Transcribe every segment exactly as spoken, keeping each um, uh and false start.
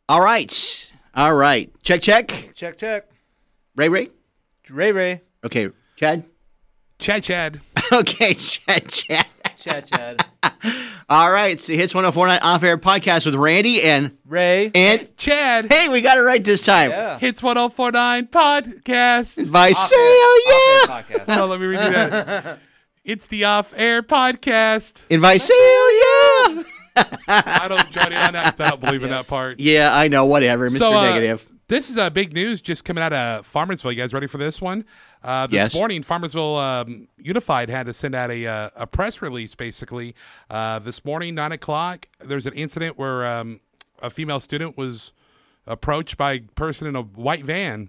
All right. All right. Check, check. Check, check. Ray, Ray? Ray, Ray. Okay. Chad? Chad, Chad. Okay, Chad, Chad. Chad, Chad. All right. So Hits one oh four point nine Off-Air Podcast with Randy and... Ray. And... Chad. Hey, we got it right this time. Yeah. Hits one oh four point nine Podcast. By Off-air- Sale, yeah. Off-air podcast. No, let me redo that. It's the Off-Air Podcast. Invite Sale, yeah. I don't join in on that because I don't believe in that part. Yeah, I know. Whatever. Mister So, uh, Negative. This is uh, big news just coming out of Farmersville. You guys ready for this one? Uh, this Yes. morning, Farmersville um, Unified had to send out a uh, a press release, basically. Uh, this morning, nine o'clock, there's an incident where um, a female student was approached by a person in a white van.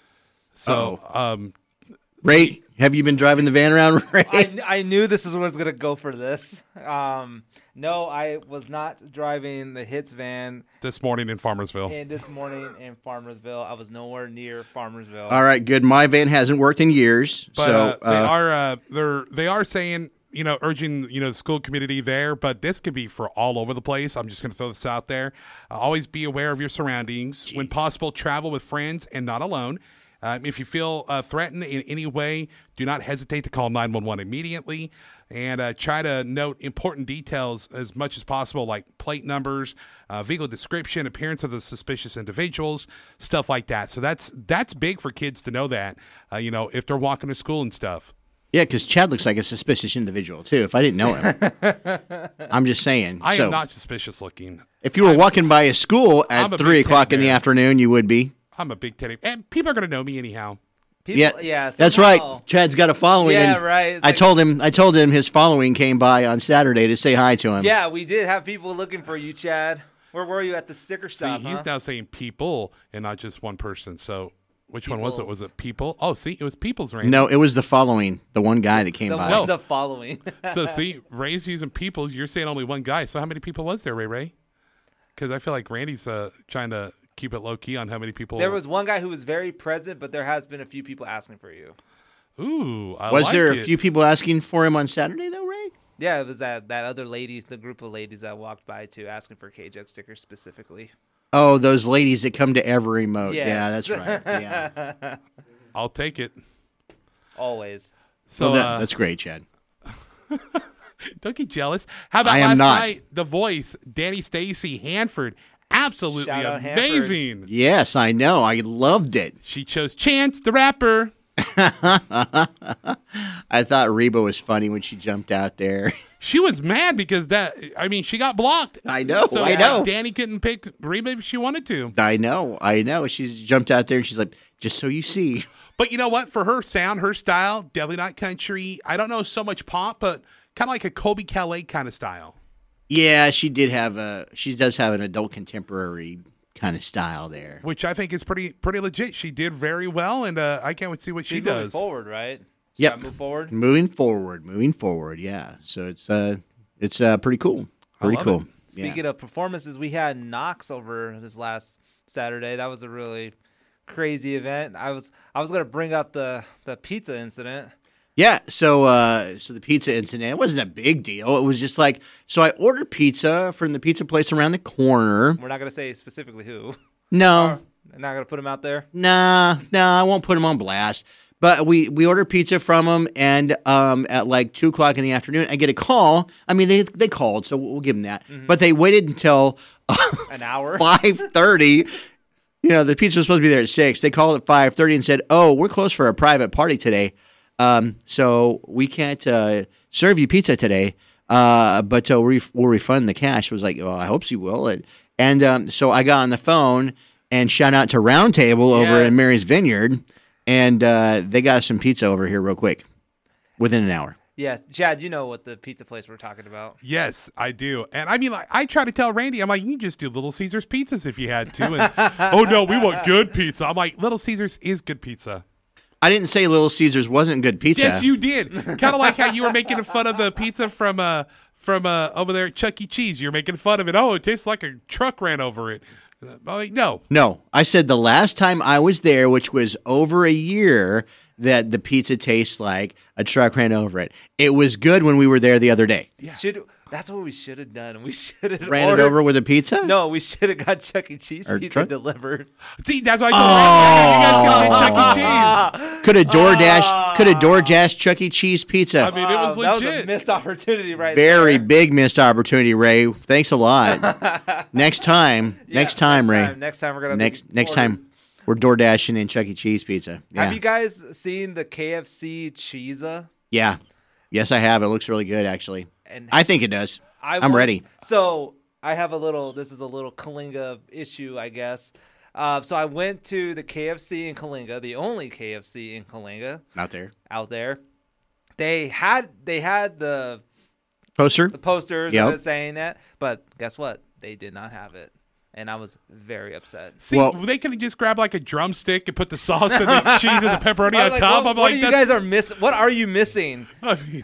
So, um, Ray, have you been driving the van around, Ray? I, I knew this was was gonna go for this. Um, no, I was not driving the Hits van. this morning in Farmersville. And this morning in Farmersville, I was nowhere near Farmersville. All right, good. My van hasn't worked in years. But so uh, they uh, are uh, they're they are saying, you know, urging, you know, the school community there, but this could be for all over the place. I'm just going to throw this out there. Uh, always be aware of your surroundings. When possible, travel with friends and not alone. Um, if you feel uh, threatened in any way, do not hesitate to call nine one one immediately, and uh, try to note important details as much as possible, like plate numbers, uh, vehicle description, appearance of the suspicious individuals, stuff like that. So that's that's big for kids to know that, uh, you know, if they're walking to school and stuff. yeah, because Chad looks like a suspicious individual, too, if I didn't know him. I'm just saying. I so, am not suspicious looking. if you were walking by a school I'm at a three big o'clock teddy in the bear. afternoon, you would be. I'm a big teddy, and people are going to know me anyhow. People, Yeah, yeah, that's somehow- right. Chad's got a following. Yeah, and right. It's I like- told him. I told him his following came by on Saturday to say hi to him. Yeah, we did have people looking for you, Chad. Where were you at the sticker See, stop? he's huh? now saying people and not just one person. So which one was it? Was Peoples. it people? Oh, see, it was people's Randy. No, it was the following. The one guy that came the, by. No. the following. So see, Ray's using people's. You're saying only one guy. So how many people was there, Ray Ray? Because I feel like Randy's uh, trying to keep it low key on how many people. There was one guy who was very present, but there has been a few people asking for you. Ooh, I was like there a it. few people asking for him on Saturday though, Ray? Yeah, it was that, that other lady, the group of ladies that walked by too, asking for K J stickers specifically. Oh, those ladies that come to every remote. Yeah, Yes. that's right. Yeah. I'll take it. Always. So well, that, uh, that's great, Chad. don't get jealous. How about I am last not. night? The Voice, Danny Stacy, Hanford, absolutely Shout out Hanford. amazing. Yes, I know. I loved it. She chose Chance the Rapper. I thought Reba was funny when she jumped out there. She was mad because that. I mean, she got blocked. I know. So I know. Danny couldn't pick Reba if she wanted to. I know. I know. She's jumped out there and she's like, just so you see. But you know what? For her sound, her style, definitely not country. I don't know so much pop, but kind of like a Colby Calais kind of style. Yeah, she did have a. She does have an adult contemporary kind of style there. Which I think is pretty pretty legit. She did very well, and uh, I can't wait to see what she She's moving does. forward, right? Yep. Gotta move forward. Moving forward, moving forward. Yeah. So it's uh, it's uh, pretty cool. Pretty love cool. it. Speaking of performances, we had Knox over this last Saturday. That was a really crazy event. I was I was gonna bring up the the pizza incident. Yeah, so uh, so the pizza incident, it wasn't a big deal. It was just like, so I ordered pizza from the pizza place around the corner. We're not gonna say specifically who. No, I'm not gonna put him out there. nah, nah, I won't put them on blast. But we, we ordered pizza from them, and um, at like two o'clock in the afternoon, I get a call. I mean, they they called, so we'll give them that. But they waited until An hour. five thirty. You know, the pizza was supposed to be there at six. They called at five thirty and said, "Oh, we're closed for a private party today, um, so we can't uh, serve you pizza today. Uh, but uh, we'll, ref- we'll refund the cash." I was like, "Well, I hope you will." And, and um, so I got on the phone and shout out to Round Table over Yes. in Mary's Vineyard, and uh, they got us some pizza over here real quick, within an hour. Yeah, Chad, you know what the pizza place we're talking about. Yes, I do. And I mean, like, I try to tell Randy, I'm like, you can just do Little Caesars pizzas if you had to. And, oh, no, we want good pizza. I'm like, Little Caesars is good pizza. I didn't say Little Caesars wasn't good pizza. Yes, you did. Kind of like how you were making fun of the pizza from uh from uh over there at Chuck E. Cheese. You're making fun of it. Oh, it tastes like a truck ran over it. I'm like, no. No, I said the last time I was there, which was over a year, that the pizza tastes like a truck ran over it. It was good when we were there the other day. Yeah. Should That's what we should have done. We should have Ran ordered, it over with a pizza? No, we should have got Chuck E. Cheese Or pizza truck? delivered. See, that's why I told you guys could have Chuck E. Cheese. Could have DoorDash, could have DoorDash Chuck E. Cheese pizza. I mean, it was Wow, that was a legit. missed opportunity right Very there. big missed opportunity, Ray. Thanks a lot. next time, Yeah, next time, Ray. Time, next time we're gonna Next next order. time, we're DoorDashing in Chuck E. Cheese pizza. Yeah. Have you guys seen the K F C Cheesa? yeah. Yes, I have. It looks really good, actually. And I think it does. I I'm want- ready. So I have a little. This is a little Kalinga issue, I guess. Uh, so I went to the K F C in Kalinga, the only K F C in Kalinga Out there. out there. They had they had the Poster? the posters Yep. of it saying that, but guess what? They did not have it, and I was very upset. See, Well- they can just grab like a drumstick and put the sauce and the cheese and the pepperoni I on was like, top. what, I'm what like, are you that's, guys are missing? What are you missing? I mean,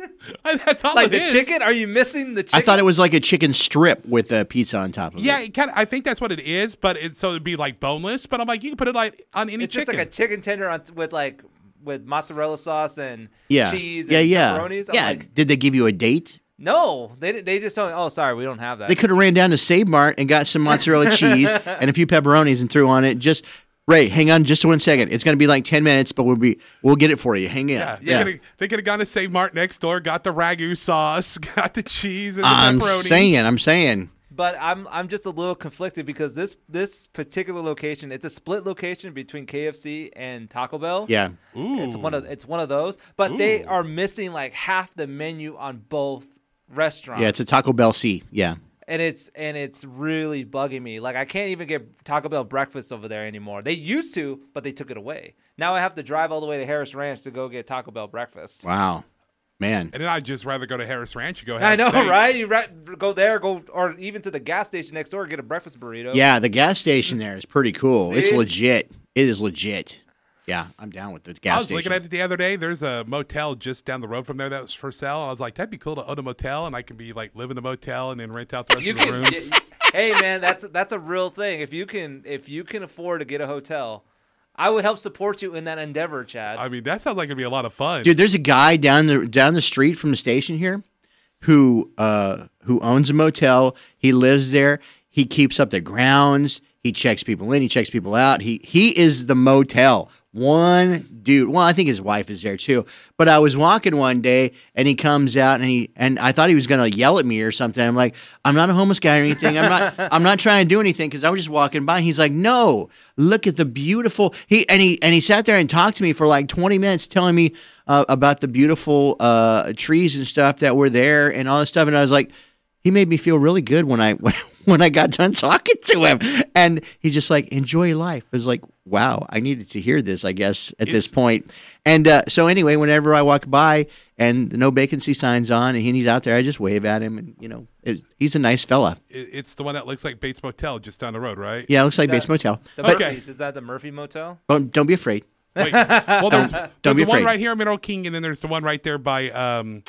that's all Like it the is. chicken? Are you missing the chicken? I thought it was like a chicken strip with a pizza on top of Yeah, it. it kind of, I think that's what it is, but it's so it'd be like boneless. But I'm like, you can put it like on any It's chicken. just like a chicken tender on with like with mozzarella sauce and Yeah. cheese yeah, and yeah. pepperonis. I'm Yeah. like, Did they give you a date? no, they they just told me, oh, sorry, we don't have that. They could have ran down to Save Mart and got some mozzarella cheese and a few pepperonis and threw on it. Just Ray, hang on just one second. It's going to be like ten minutes, but we'll be we'll get it for you. Hang in. yeah, they Yeah. could have they could have gone to Save Mart next door, got the ragu sauce, got the cheese and the I'm pepperoni. saying, I'm saying. But I'm I'm just a little conflicted because this this particular location, it's a split location between K F C and Taco Bell. Yeah. Ooh, It's one of it's one of those, but they Ooh. are missing like half the menu on both restaurants. Yeah, it's a Taco Bell C. Yeah. and it's and it's really bugging me. Like I can't even get Taco Bell breakfast over there anymore. They used to, but they took it away. Now I have to drive all the way to Harris Ranch to go get Taco Bell breakfast. Wow. Man. And then I'd just rather go to Harris Ranch and go. I have know, steak. right? You ra- go there, go or even to the gas station next door and get a breakfast burrito. Yeah, the gas station there is pretty cool. It's See? legit. It is legit. Yeah, I'm down with the gas I was station. looking at it the other day. There's a motel just down the road from there that was for sale. I was like, that'd be cool to own a motel, and I can be like live in the motel and then rent out the rest You of the can, rooms. hey man, that's that's a real thing. If you can if you can afford to get a hotel, I would help support you in that endeavor, Chad. I mean, that sounds like it'd be a lot of fun. Dude, there's a guy down the down the street from the station here who uh who owns a motel. He lives there. He keeps up the grounds. He checks people in. He checks people out. He he is the motel. One dude. Well, I think his wife is there too. But I was walking one day and he comes out and he and I thought he was gonna yell at me or something. I'm like, I'm not a homeless guy or anything. I'm not I'm not trying to do anything because I was just walking by. And he's like, no, look at the beautiful he and he and he sat there and talked to me for like twenty minutes telling me uh, about the beautiful uh, trees and stuff that were there and all this stuff. And I was like, he made me feel really good when I when, when I got done talking to him. And he's just like, enjoy your life. I was like, wow, I needed to hear this, I guess, at this point. And uh, so anyway, whenever I walk by and no vacancy signs on and he's out there, I just wave at him. And, you know, it, he's a nice fella. It- it's the one that looks like Bates Motel just down the road, right? Yeah, it looks like That- Bates Motel. the Okay. Murphy's, is that the Murphy Motel? Don't, don't be afraid. Wait, well, there's, Don't there's be the one afraid. right here in Mineral King, and then there's the one right there by um,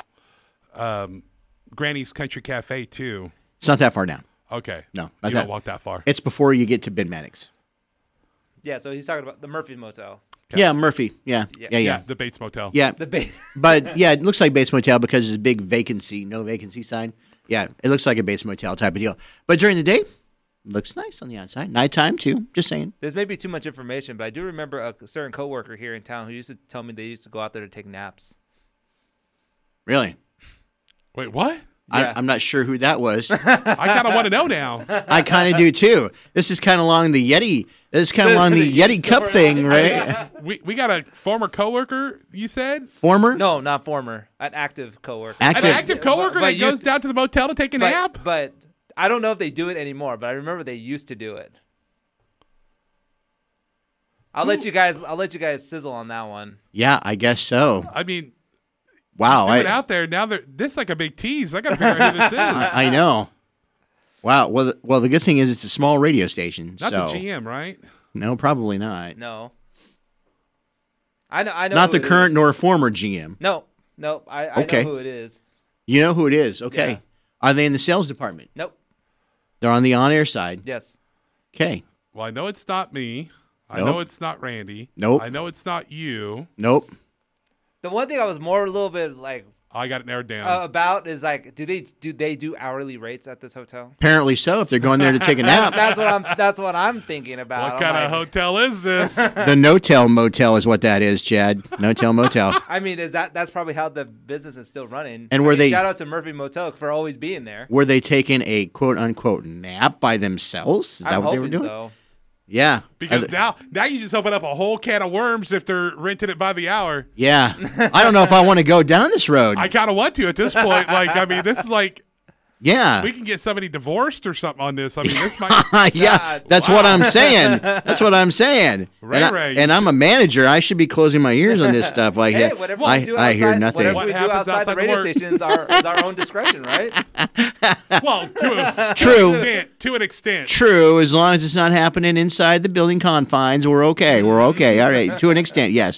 um, Granny's Country Cafe too. It's not that far down. Okay, No, not you that. don't walk that far. It's before you get to Ben Maddox. Yeah, so he's talking about the Murphy Motel. Okay. Yeah, Murphy. Yeah, yeah, Yeah. yeah. yeah, the Bates Motel. Yeah, The ba- but yeah, it looks like Bates Motel because there's a big vacancy, no vacancy sign. Yeah, it looks like a Bates Motel type of deal. But during the day, looks nice on the outside. Nighttime too. Just saying. This may be too much information, but I do remember a certain coworker here in town who used to tell me they used to go out there to take naps. Really, Wait, what? Yeah. I, I'm not sure who that was. I kind of want to know now. I kind of do too. This is kind of along the Yeti. This is kind of along the The Yeti Cup story. thing, right? We we got a former coworker. You said Former No, not former. An active coworker. an active. active coworker But- but that goes used- down to the motel to take a but, nap. but I don't know if they do it anymore, but I remember they used to do it. I'll let you guys I'll let you guys sizzle on that one. Yeah, I guess so. I mean, Wow, do it I, out there now. They're, this is like a big tease. I got to figure out who this is. I I know. Wow. Well, the, well, the good thing is it's a small radio station. Not so the G M, right? no, probably not. No. I know I know Not who the it current is. nor former G M. No. No, I, I Okay. know who it is. You know who it is. Okay. Yeah. Are they in the sales department? Nope. They're on the on-air side. Yes. Okay. Well, I know it's not me. I Nope. know it's not Randy. Nope. I know it's not you. Nope. The one thing I was more a little bit like I got it narrowed down. Uh, about is like, do they do they do hourly rates at this hotel? Apparently so. If they're going there to take a nap, That's what I'm. That's what I'm thinking about. what I'm kind like, of hotel is this? the no-tell motel is what that is, Chad. No-tell motel. I mean, is that that's probably how the business is still running? And I were mean, they- shout out to Murphy Motel for always being there. Were they taking a quote-unquote nap by themselves? Is that I'm what they were hoping doing? so. Yeah. Because Are they- now, now you just open up a whole can of worms if they're renting it by the hour. yeah. I don't know if I want to go down this road. I kind of want to at this point. Like, I mean, this is like yeah. we can get somebody divorced or something on this. I mean, this might. yeah, God, that's what I'm saying. That's what I'm saying. Ray and, I, Ray. and I'm a manager. I should be closing my ears on this stuff. Like, Hey, yeah, whatever we I, do I outside, hear nothing. Whatever What we do happens outside, outside the the radio work? station is our, is our own discretion, right? Well, to, a, True. to an extent. To an extent. True, as long as it's not happening inside the building confines, we're okay. We're okay. All right, to an extent, yes.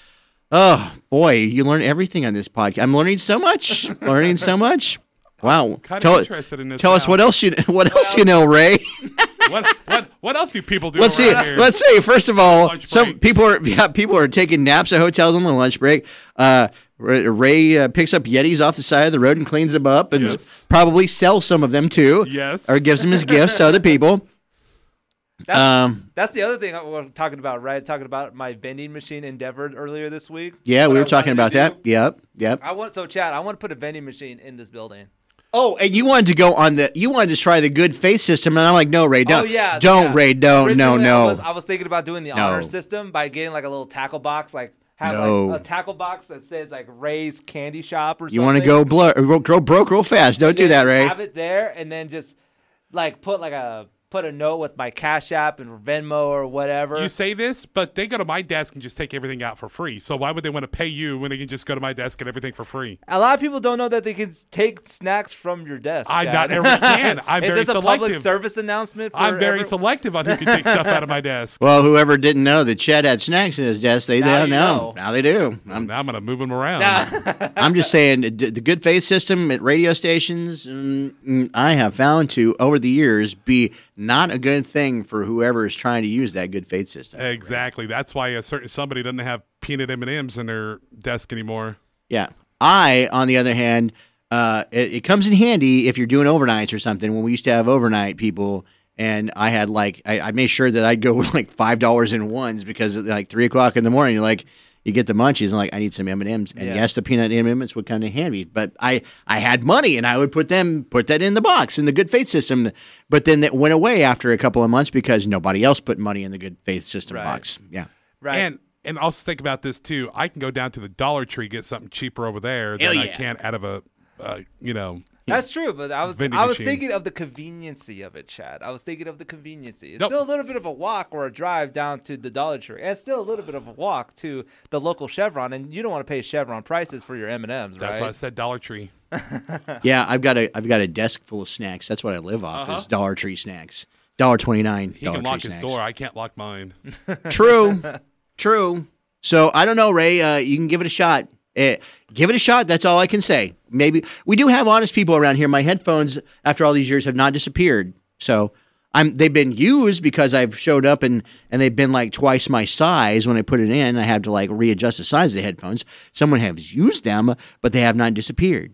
Oh boy, you learn everything on this podcast. I'm learning so much. Learning so much. Wow. Kind Tell, of interested in this. tell us now. what else you what else you know, Ray. What, what, what else do people do? Let's see. around here? Let's see. First of all, Lunch some breaks. people are yeah, people are taking naps at hotels on the lunch break. Uh, Ray, Ray uh, picks up Yetis off the side of the road and cleans them up, and Yes. probably sells some of them too. Yes. Or gives them as gifts to other people. That's, Um, that's the other thing I was talking about, right? Talking about my vending machine endeavor earlier this week. yeah, What we I were talking wanted to about that. do. Yep. Yep. I want so, Chad. I want to put a vending machine in this building. Oh, and you wanted to go on the you wanted to try the good faith system, and I'm like, no, Ray, don't, oh yeah, don't, yeah. Ray, don't, no, Originally, no. I was, I was thinking about doing the No. honor system by getting like a little tackle box, like have No. like a tackle box that says like Ray's Candy Shop or something. You want to go blur, grow broke real fast? Don't And do then that, just Ray. Have it there, and then just like put like a put a note with my Cash App and Venmo or whatever. You say this, but they go to my desk and just take everything out for free. So why would they want to pay you when they can just go to my desk and everything for free? A lot of people don't know that they can take snacks from your desk. I Chad. not everyone can. I'm Is very this a public selective. service announcement? For I'm very every- selective on who can take stuff out of my desk. Well, whoever didn't know that Chet had snacks in his desk, they Now now you know. know. Now they do. I'm, Now I'm going to move them around. Nah. I'm just saying, d- the good faith system at radio stations, mm, mm, I have found to over the years be not a good thing for whoever is trying to use that good faith system. Exactly. That's why a certain somebody doesn't have peanut M and M's in their desk anymore. Yeah. I, on the other hand, uh, it, it comes in handy if you're doing overnights or something. When we used to have overnight people, and I had like, I, I made sure that I'd go with like five dollars in ones because at like three o'clock in the morning, you're like, you get the munchies and like, I need some M and M's. And Yeah. yes, the peanut M and M's would come in handy, but I, I had money and I would put them, put that in the box in the good faith system. But then that went away after a couple of months because nobody else put money in the good faith system Right. box. Yeah. Right. And and also think about this too. I can go down to the Dollar Tree get something cheaper over there Hell than I yeah. can out of a, uh, you know. That's true, but I was Vending I was machine. thinking of the conveniency of it, Chad. I was thinking of the conveniency. It's Nope. still a little bit of a walk or a drive down to the Dollar Tree. And it's still a little bit of a walk to the local Chevron, and you don't want to pay Chevron prices for your M and M's, That's right? why I said Dollar Tree. Yeah, I've got a I've got a desk full of snacks. That's what I live off Uh-huh. is Dollar Tree snacks. Dollar twenty nine. He can lock his door. I can't lock mine. True, true. So I don't know, Ray. Uh, you can give it a shot. Eh, give it a shot. That's all I can say. Maybe we do have honest people around here. My headphones, after all these years, have not disappeared. So I'm they've been used because I've showed up and and they've been like twice my size when I put it in. I had to like readjust the size of the headphones. Someone has used them, but they have not disappeared.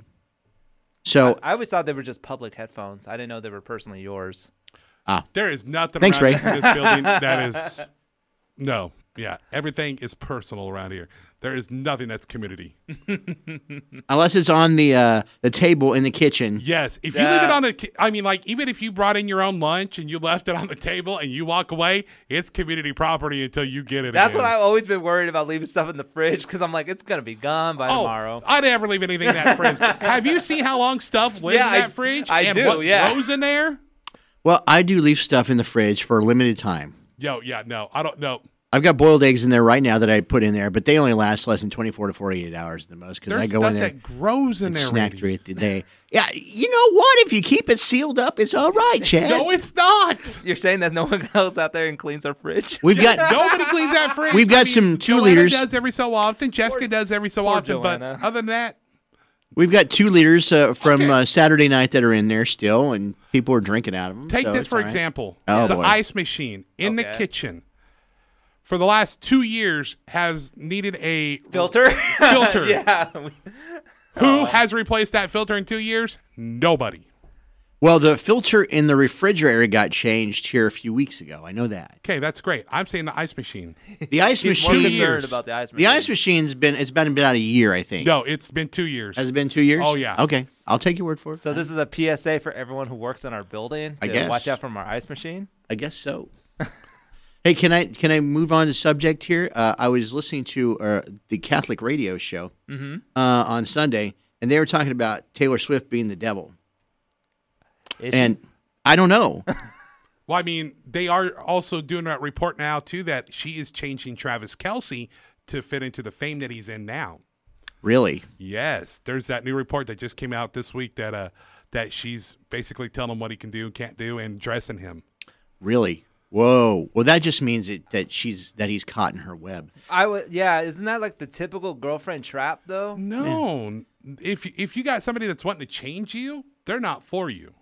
So I always thought they were just public headphones. I didn't know they were personally yours. There is nothing Thanks, around Ray. this, in this building that is. No. Yeah. Everything is personal around here. There is nothing that's community. unless it's on the uh, the table in the kitchen. Yes. If you leave it Yeah. on the, ki- I mean, like, even if you brought in your own lunch and you left it on the table and you walk away, it's community property until you get it That's again. what I've always been worried about, leaving stuff in the fridge, because I'm like, it's gonna be gone by Oh, tomorrow. I never leave anything in that fridge. Have you seen how long stuff lives Yeah, in I- that fridge? I and do, what yeah. grows in there? Well, I do leave stuff in the fridge for a limited time. Yo, yeah, no, I don't know. I've got boiled eggs in there right now that I put in there, but they only last less than twenty-four to forty-eight hours at the most because I There's go stuff in there that grows in and there. snack Randy. through it today. Yeah, you know what? If you keep it sealed up, it's all right, Chad. No, it's not. You're saying that no one goes out there and cleans our fridge? We've got Nobody cleans that fridge. We've got I mean, some two Joanna liters. does every so often. Jessica does every so poor often. Joanna. But other than that, we've got two liters uh, from Okay. uh, Saturday night that are in there still, and people are drinking out of them. take so this it's for all right. example. Oh, the boy. ice machine in the Okay. kitchen for the last two years has needed a Filter? Filter. yeah. Who has replaced that filter in two years? Nobody. Well, the filter in the refrigerator got changed here a few weeks ago. I know that. Okay, that's great. I'm saying the ice machine. The ice He's more machine. concerned about the ice machine. The ice machine's been it's been about a year, I think. No, it's been two years. Has it been two years? Oh, yeah. Okay, I'll take your word for it. So this is a P S A for everyone who works in our building I to guess. watch out from our ice machine. I guess so. Hey, can I can I move on to subject here? Uh, I was listening to uh, the Catholic radio show Mm-hmm. uh, on Sunday, and they were talking about Taylor Swift being the devil, Is and I don't know. Well, I mean, they are also doing that report now, too, that she is changing Travis Kelce to fit into the fame that he's in now. Really? Yes, there's that new report that just came out this week that uh that she's basically telling him what he can do and can't do and dressing him. Really? Whoa. Well, that just means it, that she's that he's caught in her web. I would, yeah. Isn't that like the typical girlfriend trap, though? No, if you- if you got somebody that's wanting to change you, they're not for you.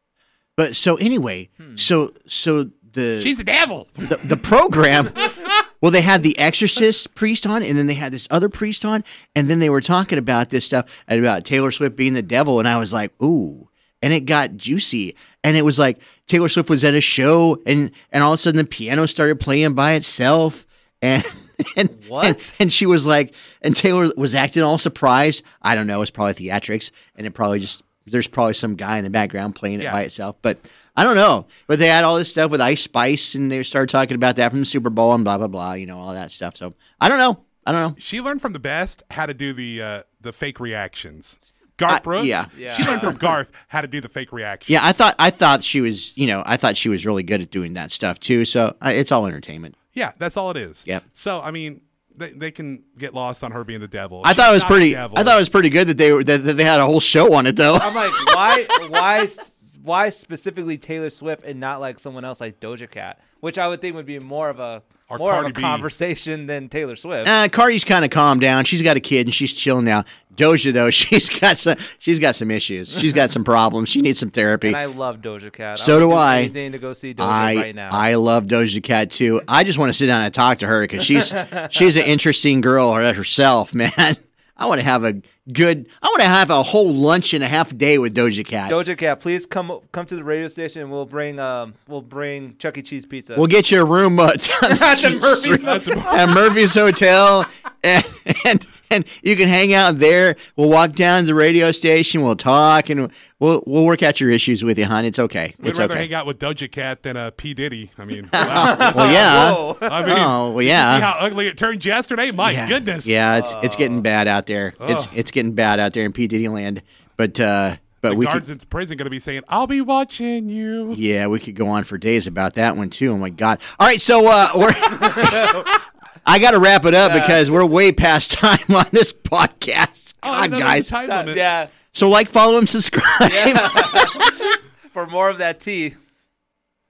But so anyway, so so the She's the devil. the, the program. Well, they had the Exorcist priest on, and then they had this other priest on, and then they were talking about this stuff and about Taylor Swift being the devil, and I was like, ooh. And it got juicy, and it was like Taylor Swift was at a show, and and all of a sudden the piano started playing by itself, and and What? and, and she was like, and Taylor was acting all surprised. I don't know, it's probably theatrics, and it probably just there's probably some guy in the background playing it Yeah. by itself, but I don't know. But they had all this stuff with Ice Spice, and they started talking about that from the Super Bowl and blah blah blah, you know, all that stuff. So I don't know, I don't know. She learned from the best how to do the uh, the fake reactions. Garth I- Brooks, yeah. she Yeah. learned from Garth how to do the fake reaction. Yeah, I thought I thought she was, you know, I thought she was really good at doing that stuff too. So uh, it's all entertainment. Yeah, that's all it is. Yep. So I mean, they, they can get lost on her being the devil. I She's thought it was not the pretty. devil. I thought it was pretty good that they were that, that they had a whole show on it though. I'm like, why, why, why specifically Taylor Swift and not like someone else like Doja Cat, which I would think would be more of a Or more of Cardi a B. conversation than Taylor Swift. Uh, Cardi's kind of calmed down. She's got a kid and she's chilling now. Doja though, she's got some. She's got some issues. She's got some problems. She needs some therapy. And I love Doja Cat. So would do I. Anything to go see Doja I right now. I love Doja Cat too. I just want to sit down and talk to her because she's she's an interesting girl herself, man. I want to have a good. I want to have a whole lunch and a half day with Doja Cat. Doja Cat, please come come to the radio station and we'll bring um we'll bring Chuck E. Cheese pizza. We'll get you a room uh, down the At the street- Murphy's street- at Murphy's Hotel, and, and and you can hang out there. We'll walk down to the radio station. We'll talk, and we'll we'll work out your issues with you, hon. It's okay. We'd It's rather okay. hang out with Doja Cat than uh, P Diddy. I mean, wow. Well, yeah. Whoa. I mean, Oh, well, you yeah. see how ugly it turned yesterday? My yeah. goodness. Yeah, it's it's getting bad out there. It's Ugh. it's getting bad out there in P Diddy land. But uh, but The we guards could. in prison going to be saying, "I'll be watching you." Yeah, we could go on for days about that one too. Oh my God! All right, so uh, we're I got to wrap it up Yeah. because we're way past time on this podcast. Oh, I God, didn't know there was guys. a time Uh, limit. yeah. So like, follow, and subscribe. For more of that tea.